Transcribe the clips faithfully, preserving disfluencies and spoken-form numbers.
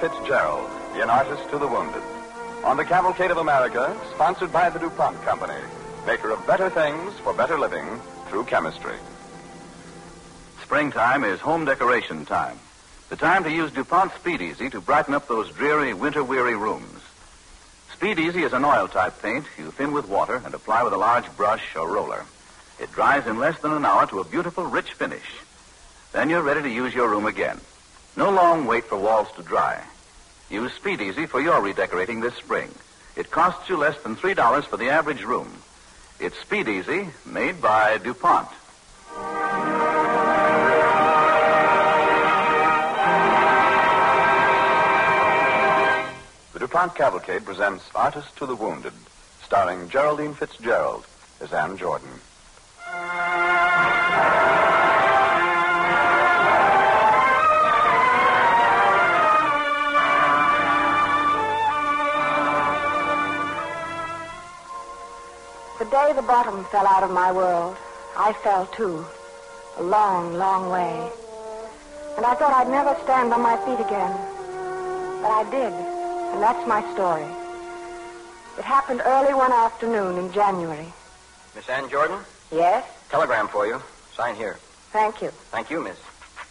Fitzgerald in Artist to the Wounded. On the Cavalcade of America, sponsored by the DuPont Company, maker of better things for better living through chemistry. Springtime is home decoration time. The time to use DuPont Speed Easy to brighten up those dreary, winter-weary rooms. Speed Easy is an oil-type paint you thin with water and apply with a large brush or roller. It dries in less than an hour to a beautiful, rich finish. Then you're ready to use your room again. No long wait for walls to dry. Use Speed Easy for your redecorating this spring. It costs you less than three dollars for the average room. It's Speed Easy, made by DuPont. The DuPont Cavalcade presents Artist to the Wounded, starring Geraldine Fitzgerald as Ann Jordan. The day the bottom fell out of my world, I fell too. A long, long way. And I thought I'd never stand on my feet again. But I did, and that's my story. It happened early one afternoon in January. Miss Ann Jordan? Yes? Telegram for you. Sign here. Thank you. Thank you, miss.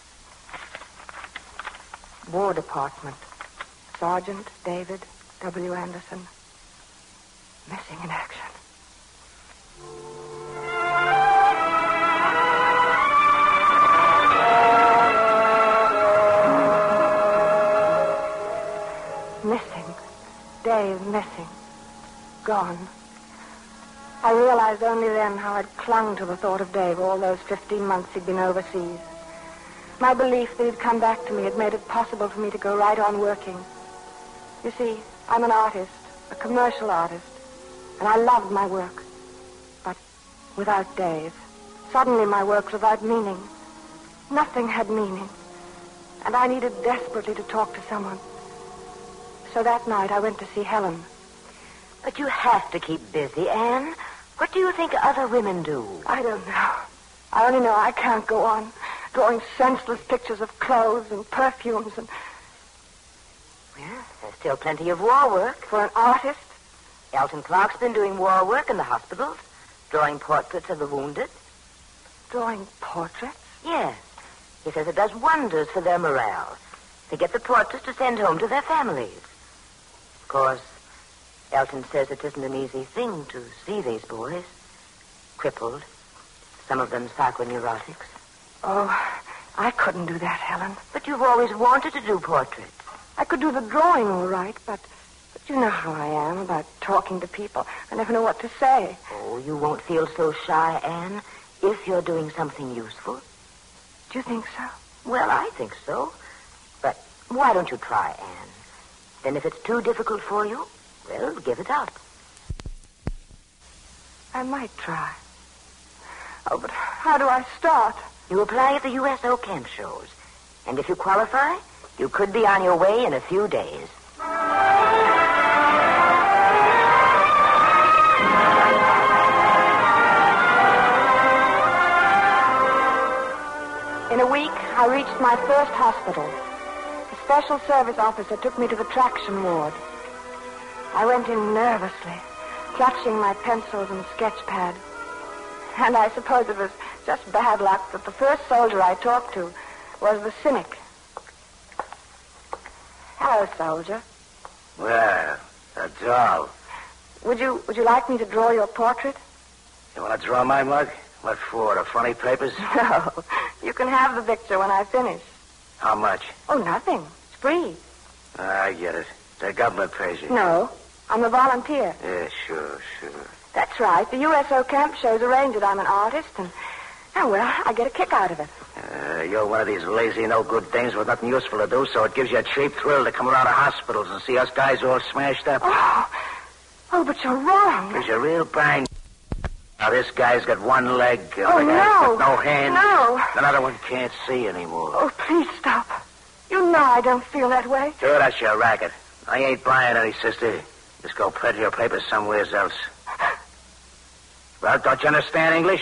War Department. Sergeant David W. Anderson. Missing in action. Missing. Dave missing. Gone. I realized only then how I'd clung to the thought of Dave all those fifteen months he'd been overseas. My belief that he'd come back to me had made it possible for me to go right on working. You see, I'm an artist, a commercial artist, and I loved my work. But without Dave, suddenly my work was without meaning. Nothing had meaning. And I needed desperately to talk to someone. So that night I went to see Helen. But you have to keep busy, Anne. What do you think other women do? I don't know. I only know I can't go on drawing senseless pictures of clothes and perfumes and... Well, there's still plenty of war work. For an artist? Elton Clark's been doing war work in the hospitals, drawing portraits of the wounded. Drawing portraits? Yes. He says it does wonders for their morale to get the portraits to send home to their families. Of course, Elton says it isn't an easy thing to see these boys. Crippled. Some of them psychoneurotics. Oh, I couldn't do that, Helen. But you've always wanted to do portraits. I could do the drawing all right, but, but you know how I am about talking to people. I never know what to say. Oh, you won't feel so shy, Anne, if you're doing something useful. Do you think so? Well, I think so. But why don't you try, Anne? Then if it's too difficult for you, well, give it up. I might try. Oh, but how do I start? You apply at the U S O camp shows. And if you qualify, you could be on your way in a few days. In a week, I reached my first hospital. A special service officer took me to the traction ward. I went in nervously, clutching my pencils and sketch pad. And I suppose it was just bad luck that the first soldier I talked to was the cynic. Hello, soldier. Well, a doll. Would you would you like me to draw your portrait? You want to draw my mug? What for? The funny papers? No. You can have the picture when I finish. How much? Oh, nothing. It's free. I get it. The government pays you. No. I'm a volunteer. Yeah, sure, sure. That's right. The U S O camp shows arrange it. I'm an artist, and, oh, well, I get a kick out of it. Uh, you're one of these lazy, no-good things with nothing useful to do, so it gives you a cheap thrill to come around to hospitals and see us guys all smashed up. Oh, oh, but you're wrong. Gives you a real bang. Now, this guy's got one leg. The Oh, other guy's no. got no hand. No. Another one can't see anymore. Oh, please stop. You know I don't feel that way. Sure, that's your racket. I ain't buying any, sister. Just go print your papers somewhere else. Well, don't you understand English?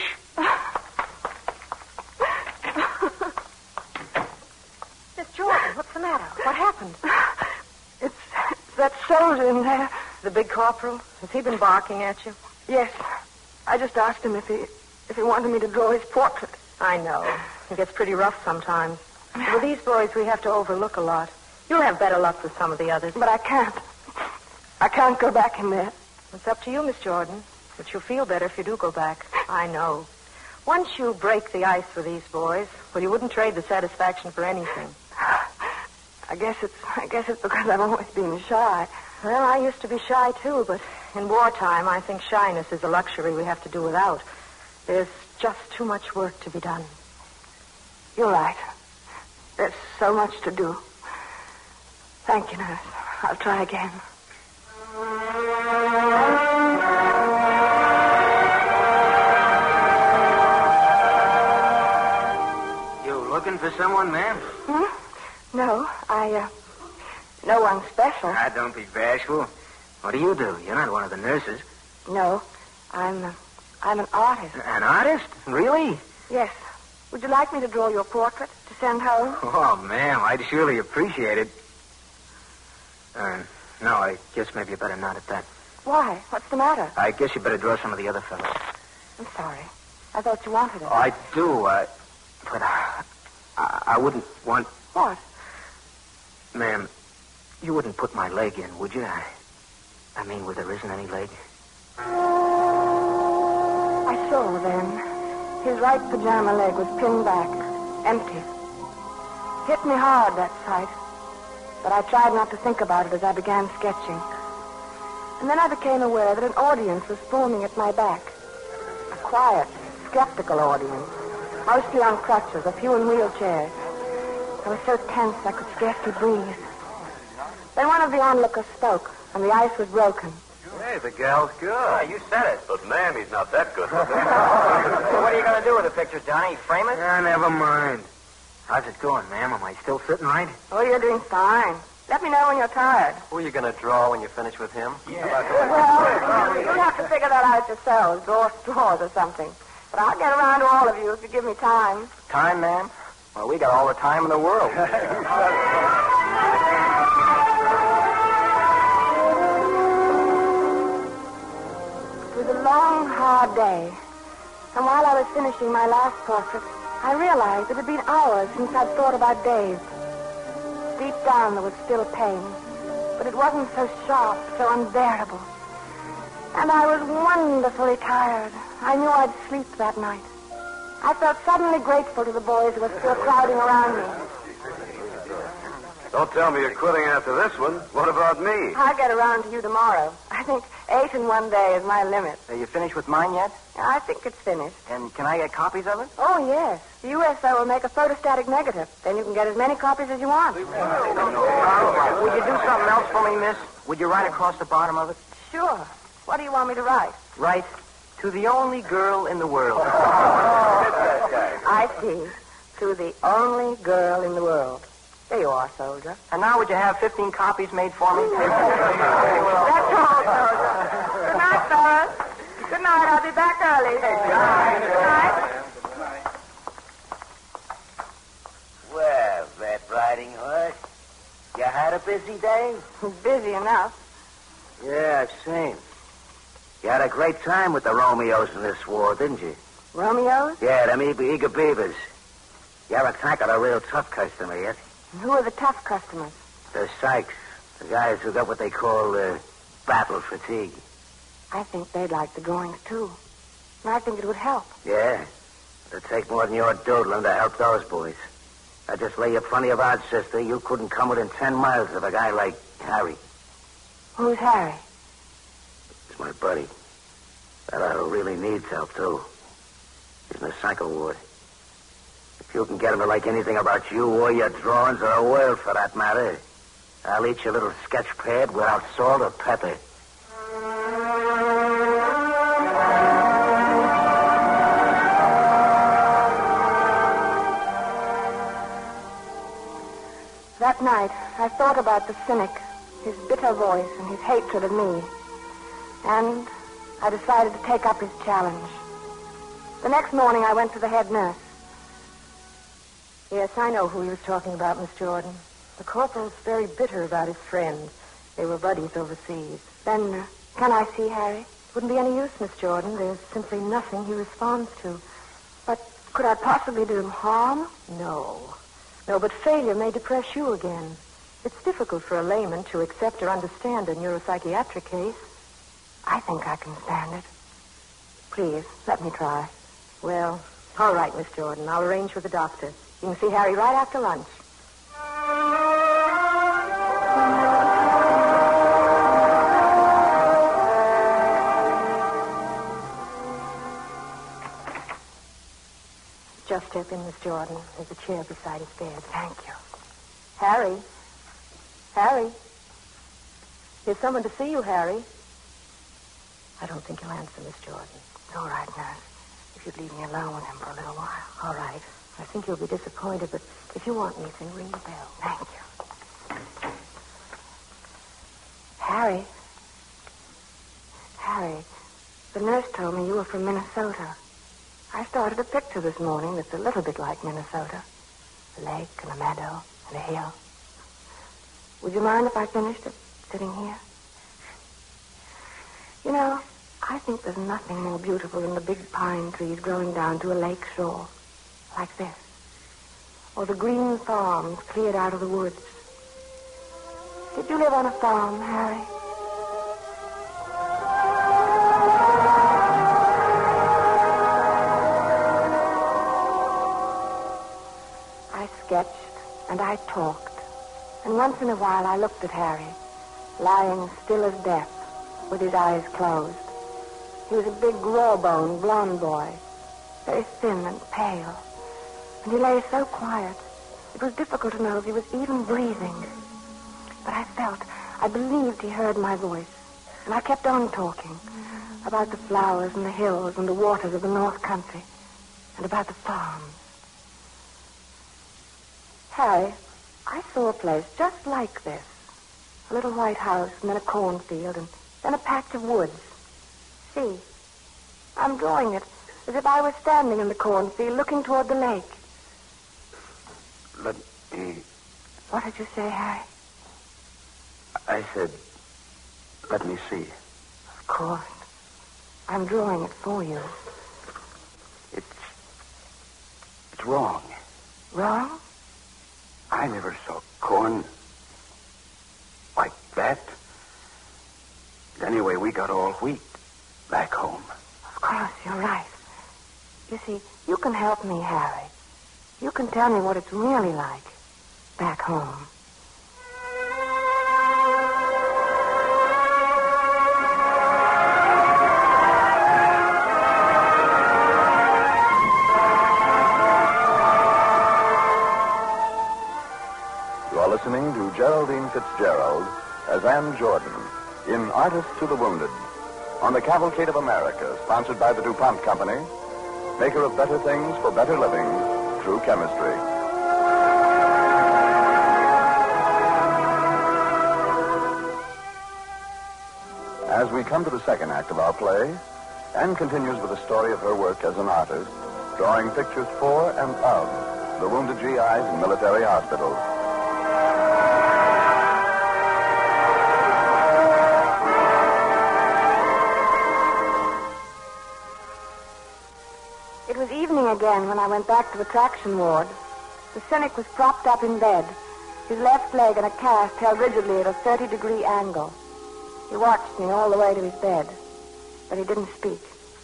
Miss Jordan, what's the matter? What happened? soldier in there. The big corporal? Has he been barking at you? Yes. I just asked him if he if he wanted me to draw his portrait. I know. It gets pretty rough sometimes. With these boys, we have to overlook a lot. You'll have better luck with some of the others. But I can't. I can't go back in there. It's up to you, Miss Jordan. But you'll feel better if you do go back. I know. Once you break the ice with these boys, well, you wouldn't trade the satisfaction for anything. I guess it's I guess it's because I've always been shy. Well, I used to be shy, too, but in wartime, I think shyness is a luxury we have to do without. There's just too much work to be done. You're right. There's so much to do. Thank you, nurse. I'll try again. You looking for someone, ma'am? Hmm? No, I, uh, no one special. Ah, don't be bashful. What do you do? You're not one of the nurses. No, I'm, uh, I'm an artist. An artist? Really? Yes. Would you like me to draw your portrait to send home? Oh, ma'am, I'd surely appreciate it. Uh, no, I guess maybe you better not at that. Why? What's the matter? I guess you better draw some of the other fellows. I'm sorry. I thought you wanted it. Oh, I do, uh, but uh, I, I wouldn't want... What? Ma'am, you wouldn't put my leg in, would you? I, I mean, where there isn't any leg. I saw then. His right pajama leg was pinned back, empty. Hit me hard, that sight. But I tried not to think about it as I began sketching. And then I became aware that an audience was forming at my back. A quiet, skeptical audience. Mostly on crutches, a few in wheelchairs. I was so tense I could scarcely breathe. Then one of the onlookers spoke, and the ice was broken. Hey, the gal's good. Yeah, you said it. But, ma'am, he's not that good. So what are you going to do with the picture, Johnny? Frame it? Ah, never mind. How's it going, ma'am? Am I still sitting right? Oh, you're doing fine. Let me know when you're tired. Who are you going to draw when you finish with him? Well, you'll have to figure that out yourselves. Draw straws or something. But I'll get around to all of you if you give me time. Time, ma'am? Well, we got all the time in the world. It was a long, hard day. And while I was finishing my last portrait, I realized it had been hours since I'd thought about Dave. Deep down, there was still pain. But it wasn't so sharp, so unbearable. And I was wonderfully tired. I knew I'd sleep that night. I felt suddenly grateful to the boys who were still crowding around me. Don't tell me you're quitting after this one. What about me? I'll get around to you tomorrow. I think eight in one day is my limit. Are you finished with mine yet? I think it's finished. And can I get copies of it? Oh, yes. The U S O will make a photostatic negative. Then you can get as many copies as you want. Would you do something else for me, miss? Would you write across the bottom of it? Sure. What do you want me to write? Write, to the only girl in the world. I see. To the only girl in the world. There you are, soldier. And now would you have fifteen copies made for me? That's all, soldier. Good night, fellas. Good night. I'll be back early. Good night. Well, that riding horse. You had a busy day? Busy enough. Yeah, I've seen. You had a great time with the Romeos in this war, didn't you? Romeos? Yeah, them eager, eager beavers. You ever tackled a real tough customer yet? Who are the tough customers? The Sykes. The guys who got what they call uh, battle fatigue. I think they'd like the drawings, too. And I think it would help. Yeah. It'd take more than your doodling to help those boys. I just lay you plenty of odds, sister. You couldn't come within ten miles of a guy like Harry. Who's Harry? He's my buddy. That who really needs help, too. He's in the psycho ward. If you can get him to like anything about you or your drawings or a world for that matter, I'll eat your little sketch pad without salt or pepper. That night, I thought about the cynic, his bitter voice, and his hatred of me. And I decided to take up his challenge. The next morning, I went to the head nurse. Yes, I know who he was talking about, Miss Jordan. The corporal's very bitter about his friend. They were buddies overseas. Then, uh, can I see Harry? Wouldn't be any use, Miss Jordan. There's simply nothing he responds to. But could I possibly do him harm? No. No, but failure may depress you again. It's difficult for a layman to accept or understand a neuropsychiatric case. I think I can stand it. Please, let me try. Well, all right, Miss Jordan. I'll arrange with the doctor. You can see Harry right after lunch. Just step in, Miss Jordan. There's a chair beside his bed. Thank you. Harry? Harry? There's someone to see you, Harry. I don't think he'll answer, Miss Jordan. All right, nurse. If you'd leave me alone with him for a little while. All right. I think you'll be disappointed, but if you want anything, ring the bell. Thank you. Harry. Harry, the nurse told me you were from Minnesota. I started a picture this morning that's a little bit like Minnesota. A lake and a meadow and a hill. Would you mind if I finished it sitting here? You know, I think there's nothing more beautiful than the big pine trees growing down to a lake shore, like this. Or the green farms cleared out of the woods. Did you live on a farm, Harry? I sketched and I talked, and once in a while I looked at Harry, lying still as death, with his eyes closed. He was a big, raw-boned, blond boy, very thin and pale, and he lay so quiet, it was difficult to know if he was even breathing. But I felt, I believed he heard my voice, and I kept on talking about the flowers and the hills and the waters of the North Country, and about the farms. Harry, I saw a place just like this. A little white house, and then a cornfield, and then a patch of woods. See, I'm drawing it as if I was standing in the cornfield looking toward the lake. Let me... What did you say, Harry? I said, let me see. Of course. I'm drawing it for you. It's... It's wrong. Wrong? I never saw corn like that. Anyway, we got all wheat back home. Of course, you're right. You see, you can help me, Harry. You can tell me what it's really like back home. You are listening to Geraldine Fitzgerald as Ann Jordan in Artist to the Wounded on the Cavalcade of America, sponsored by the DuPont Company, maker of better things for better living through chemistry. As we come to the second act of our play, Anne continues with the story of her work as an artist, drawing pictures for and of the wounded G Is in military hospitals. It was evening again when I went back to the traction ward. The cynic was propped up in bed, his left leg in a cast held rigidly at a thirty-degree angle. He watched me all the way to his bed, but he didn't speak.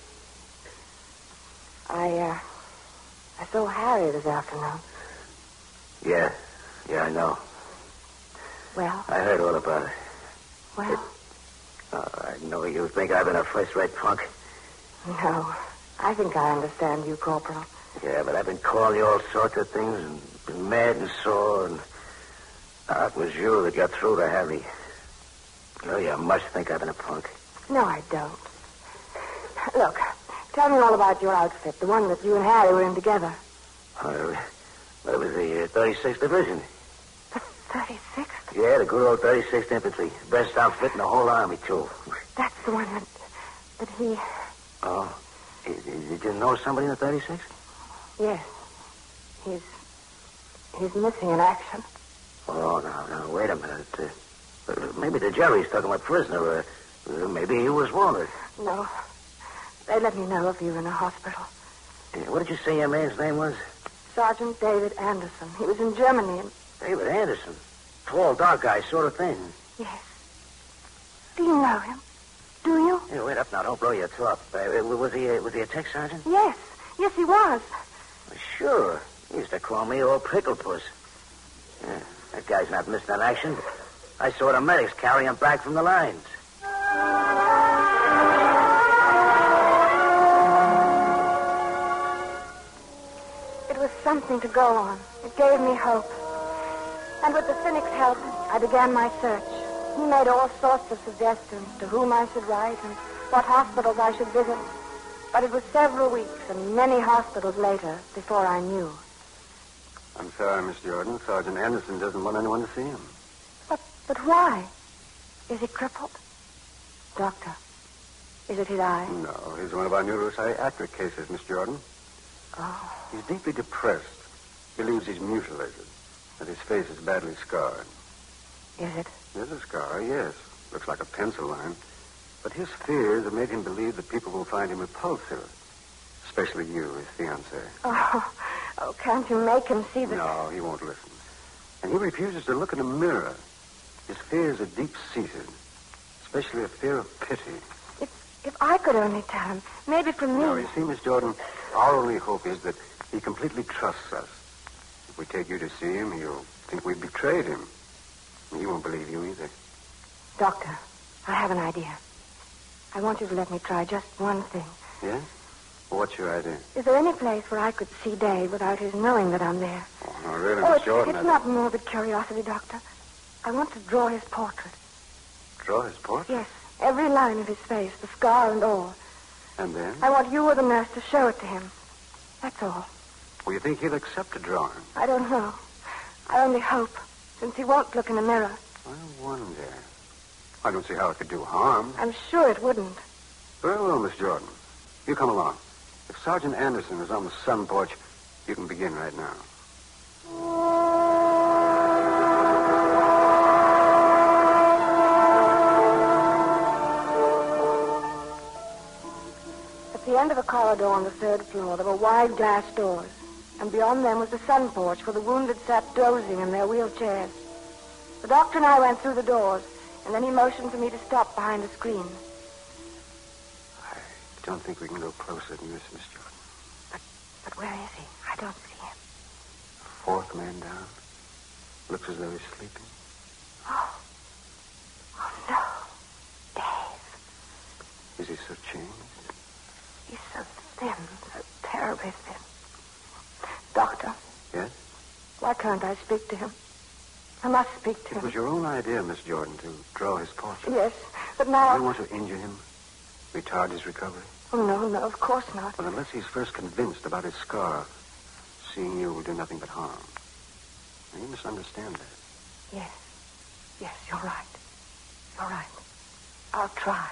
I, uh, I saw Harry this afternoon. Yeah, yeah, I know. Well? I heard all about it. Well? Oh, I know you think I've been a first-rate punk. No. I think I understand you, Corporal. Yeah, but I've been calling you all sorts of things and been mad and sore, and uh, it was you that got through to Harry. You know, you must think I've been a punk. No, I don't. Look, tell me all about your outfit, the one that you and Harry were in together. Uh, well, it was the uh, thirty-sixth Division. The thirty-sixth? Yeah, the good old thirty-sixth Infantry. Best outfit in the whole Army, too. That's the one that, that he... Oh. Did you know somebody in the thirty-sixth? Yes. He's... He's missing in action. Oh, no, no. Wait a minute. Uh, Uh, maybe the jury's took him a prisoner. Uh, uh, maybe he was wounded. No. They let me know of you in a hospital. Uh, what did you say your man's name was? Sergeant David Anderson. He was in Germany and... David Anderson. Tall, dark guy, sort of thin. Yes. Do you know him? Do you? Hey, wait up now. Don't blow your top. Uh, was he uh, was he a tech sergeant? Yes. Yes, he was. Sure. He used to call me old Pickle Puss. Yeah, that guy's not missing an action. I saw the medics carry him back from the lines. It was something to go on. It gave me hope. And with the cynic's help, I began my search. He made all sorts of suggestions to whom I should write and what hospitals I should visit. But it was several weeks and many hospitals later before I knew. I'm sorry, Miss Jordan. Sergeant Anderson doesn't want anyone to see him. But, but why? Is he crippled? Doctor, is it his eye? No, he's one of our neuropsychiatric cases, Miss Jordan. Oh. He's deeply depressed. Believes he's mutilated, that his face is badly scarred. Is it? There's a scar, yes. Looks like a pencil line. But his fears have made him believe that people will find him repulsive. Especially you, his fiancée. Oh, oh, can't you make him see that? No, he won't listen. And he refuses to look in a mirror. His fears are deep-seated. Especially a fear of pity. If, if I could only tell him, maybe from me. No, you see, Miss Jordan, our only hope is that he completely trusts us. If we take you to see him, he'll think we've betrayed him. He won't believe you either. Doctor, I have an idea. I want you to let me try just one thing. Yeah? Well, what's your idea? Is there any place where I could see Dave without his knowing that I'm there? Oh, no, really, Oh, Miss it's, Jordan. it's I... not morbid curiosity, Doctor. I want to draw his portrait. Draw his portrait? Yes, every line of his face, the scar and all. And then? I want you or the nurse to show it to him. That's all. Well, you think he'll accept a drawing? I don't know. I only hope, since he won't look in the mirror. I wonder. I don't see how it could do harm. I'm sure it wouldn't. Very well, Miss Jordan. You come along. If Sergeant Anderson is on the sun porch, you can begin right now. At the end of a corridor on the third floor, there were wide glass doors. And beyond them was the sun porch where the wounded sat dozing in their wheelchairs. The doctor and I went through the doors, and then he motioned for me to stop behind a screen. I don't think we can go closer than this, Miss Jordan. But, but where is he? I don't see him. Fourth man down. Looks as though he's sleeping. Oh. Oh, no. Dave. Is he so changed? He's so thin, so terribly thin. Doctor. Yes? Why can't I speak to him? I must speak to It him. was your own idea, Miss Jordan, to draw his portrait. Yes, but now... You want to injure him? Retard his recovery? Oh, no, no, of course not. Well, unless he's first convinced about his scar, seeing you will do nothing but harm. Now, you must understand that. Yes. Yes, you're right. You're right. I'll try.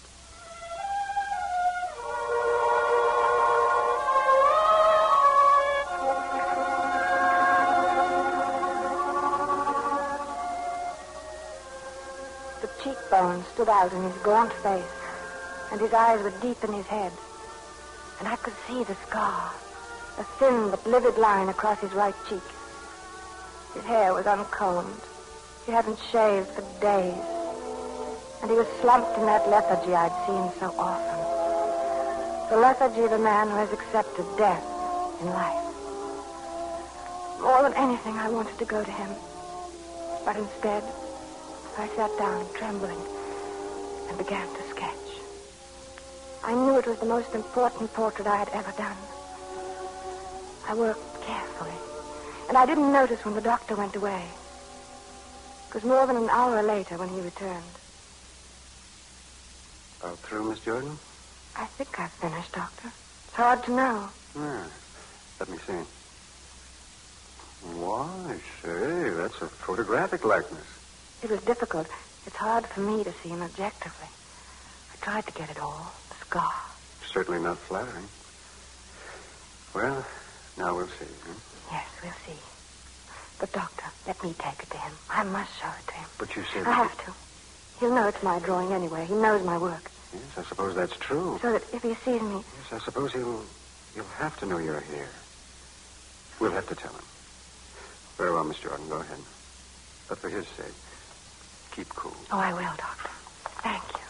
The cheekbones stood out in his gaunt face, and his eyes were deep in his head. And I could see the scar, a thin but livid line across his right cheek. His hair was uncombed. He hadn't shaved for days. And he was slumped in that lethargy I'd seen so often. The lethargy of a man who has accepted death in life. More than anything, I wanted to go to him. But instead, I sat down, trembling, and began to sketch. I knew it was the most important portrait I had ever done. I worked carefully, and I didn't notice when the doctor went away. It was more than an hour later when he returned. All through, Miss Jordan? I think I've finished, Doctor. It's hard to know. Yeah. Let me see. Why, say, that's a photographic likeness. It was difficult. It's hard for me to see him objectively. I tried to get it all. The scar. Certainly not flattering. Well, now we'll see. Huh? Yes, we'll see. But, Doctor, let me take it to him. I must show it to him. But you said... I have to. He'll know it's my drawing anyway. He knows my work. Yes, I suppose that's true. So that if he sees me... Yes, I suppose he'll... He'll have to know you're here. We'll have to tell him. Very well, Miss Jordan, go ahead. But for his sake, keep cool. Oh, I will, Doctor. Thank you.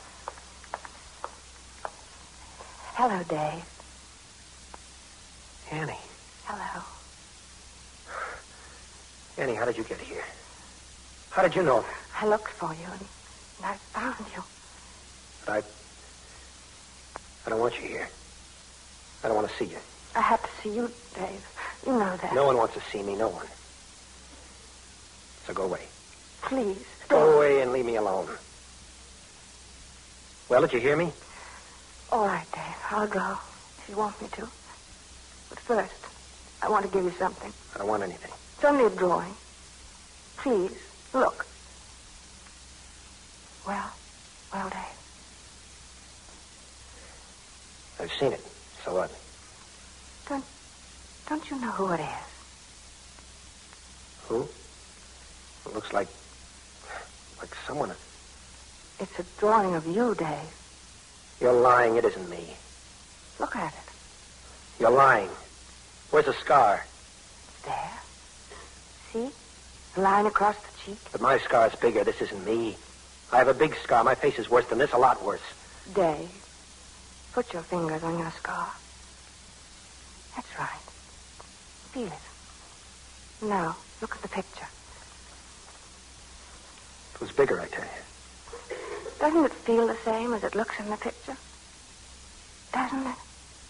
Hello, Dave. Annie. Hello. Annie, how did you get here? How did you know? I looked for you, and, and I found you. But I... I don't want you here. I don't want to see you. I have to see you, Dave. You know that. No one wants to see me, no one. So go away. Please. Go away and leave me alone. Well, did you hear me? All right, Dave. I'll go if you want me to. But first, I want to give you something. I don't want anything. It's only a drawing. Please, look. Well, well, Dave. I've seen it. So what? Don't, don't you know who it is? Who? It looks like... like someone... It's a drawing of you, Dave. You're lying. It isn't me. Look at it. You're lying. Where's the scar? There. See? The line across the cheek. But my scar's bigger. This isn't me. I have a big scar. My face is worse than this, a lot worse. Dave, put your fingers on your scar. That's right. Feel it. Now, look at the picture. It was bigger, I tell you. Doesn't it feel the same as it looks in the picture? Doesn't it?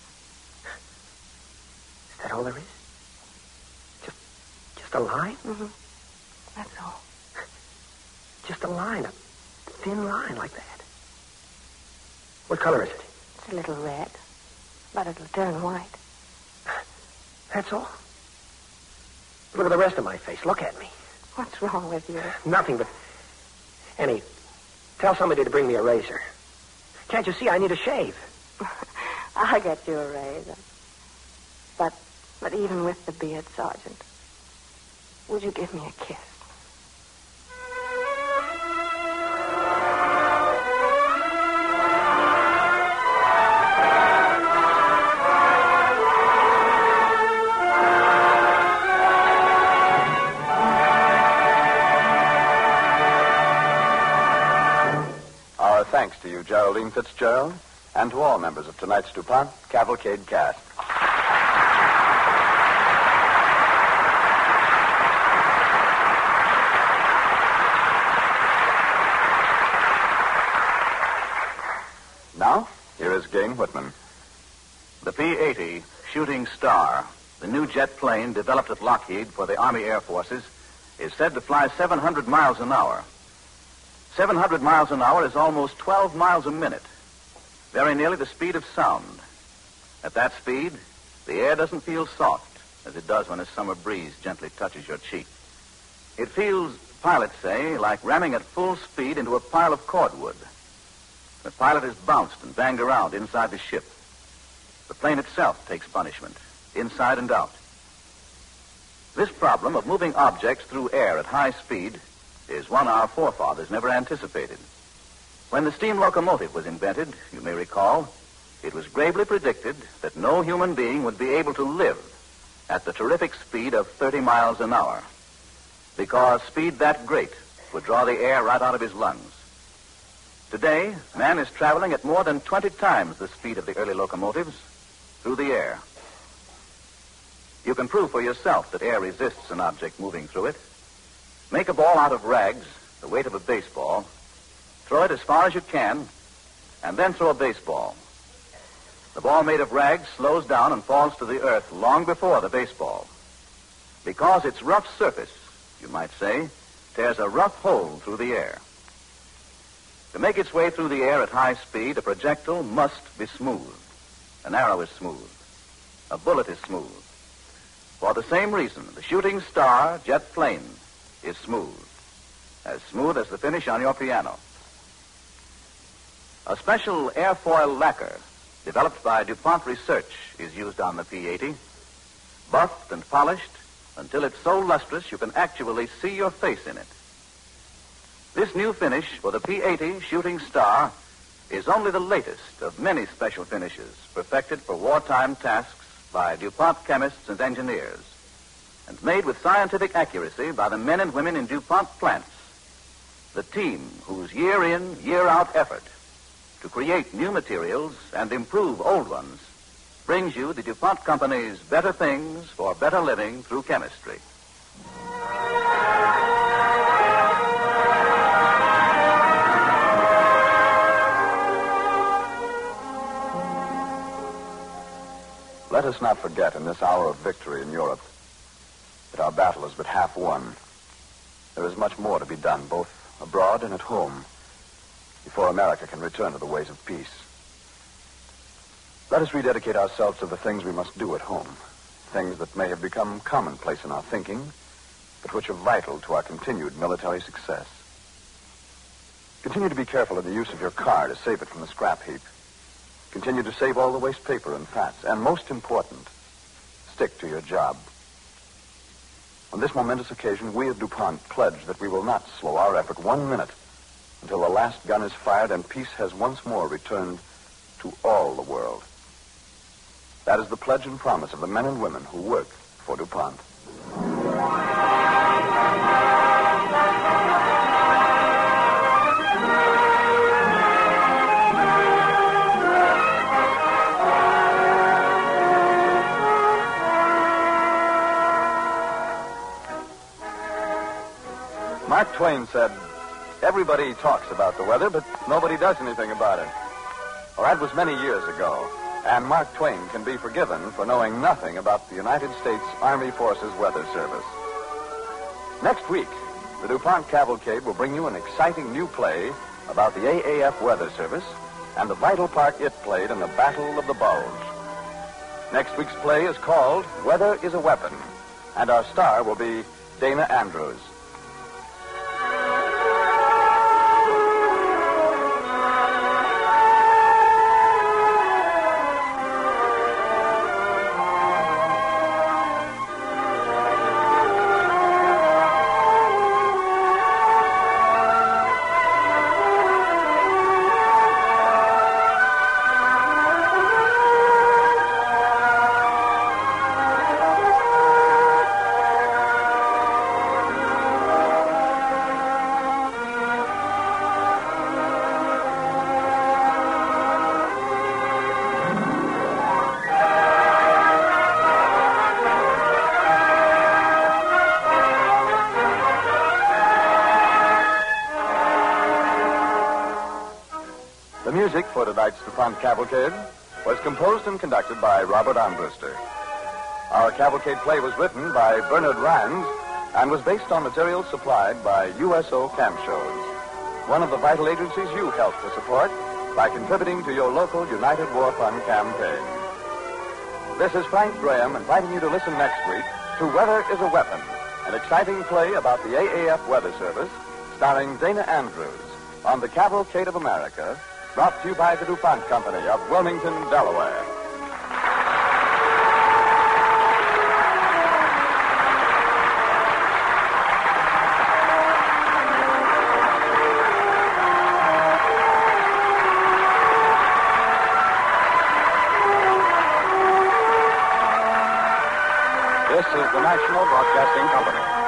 Is that all there is? Just, just a line? Mm-hmm. That's all. Just a line, a thin line like that. What color is it? It's a little red, but it'll turn white. That's all? Look at the rest of my face. Look at me. What's wrong with you? Nothing but... Annie, tell somebody to bring me a razor. Can't you see I need a shave? I'll get you a razor. But, but even with the beard, Sergeant, would you give me a kiss? Our thanks to you, Geraldine Fitzgerald, and to all members of tonight's DuPont Cavalcade cast. Now, here is Gain Whitman. The P eighty Shooting Star, the new jet plane developed at Lockheed for the Army Air Forces, is said to fly seven hundred miles an hour. seven hundred miles an hour is almost twelve miles a minute, very nearly the speed of sound. At that speed, the air doesn't feel soft as it does when a summer breeze gently touches your cheek. It feels, pilots say, like ramming at full speed into a pile of cordwood. The pilot is bounced and banged around inside the ship. The plane itself takes punishment, inside and out. This problem of moving objects through air at high speed is one our forefathers never anticipated. When the steam locomotive was invented, you may recall, it was gravely predicted that no human being would be able to live at the terrific speed of thirty miles an hour, because speed that great would draw the air right out of his lungs. Today, man is traveling at more than twenty times the speed of the early locomotives through the air. You can prove for yourself that air resists an object moving through it. Make a ball out of rags, the weight of a baseball, throw it as far as you can, and then throw a baseball. The ball made of rags slows down and falls to the earth long before the baseball, because its rough surface, you might say, tears a rough hole through the air. To make its way through the air at high speed, a projectile must be smooth. An arrow is smooth. A bullet is smooth. For the same reason, the Shooting Star jet plane is smooth. As smooth as the finish on your piano. A special airfoil lacquer developed by DuPont Research is used on the P eighty. Buffed and polished, until it's so lustrous you can actually see your face in it. This new finish for the P eighty Shooting Star is only the latest of many special finishes perfected for wartime tasks by DuPont chemists and engineers, and made with scientific accuracy by the men and women in DuPont plants, the team whose year in, year out effort to create new materials and improve old ones brings you the DuPont Company's Better Things for Better Living Through Chemistry. Let us not forget in this hour of victory in Europe that our battle is but half won. There is much more to be done, both abroad and at home, before America can return to the ways of peace. Let us rededicate ourselves to the things we must do at home, things that may have become commonplace in our thinking, but which are vital to our continued military success. Continue to be careful in the use of your car to save it from the scrap heap. Continue to save all the waste paper and fats. And most important, stick to your job. On this momentous occasion, we at DuPont pledge that we will not slow our effort one minute until the last gun is fired and peace has once more returned to all the world. That is the pledge and promise of the men and women who work for DuPont. Mark Twain said, everybody talks about the weather, but nobody does anything about it. Well, that was many years ago, and Mark Twain can be forgiven for knowing nothing about the United States Army Forces Weather Service. Next week, the DuPont Cavalcade will bring you an exciting new play about the A A F Weather Service and the vital part it played in the Battle of the Bulge. Next week's play is called Weather is a Weapon, and our star will be Dana Andrews. The music for tonight's DuPont Cavalcade was composed and conducted by Robert Armbruster. Our cavalcade play was written by Bernard Rhymes and was based on materials supplied by U S O Camp Shows, one of the vital agencies you help to support by contributing to your local United War Fund campaign. This is Frank Graham inviting you to listen next week to Weather is a Weapon, an exciting play about the A A F Weather Service, starring Dana Andrews on the Cavalcade of America, brought to you by the DuPont Company of Wilmington, Delaware. This is the National Broadcasting Company.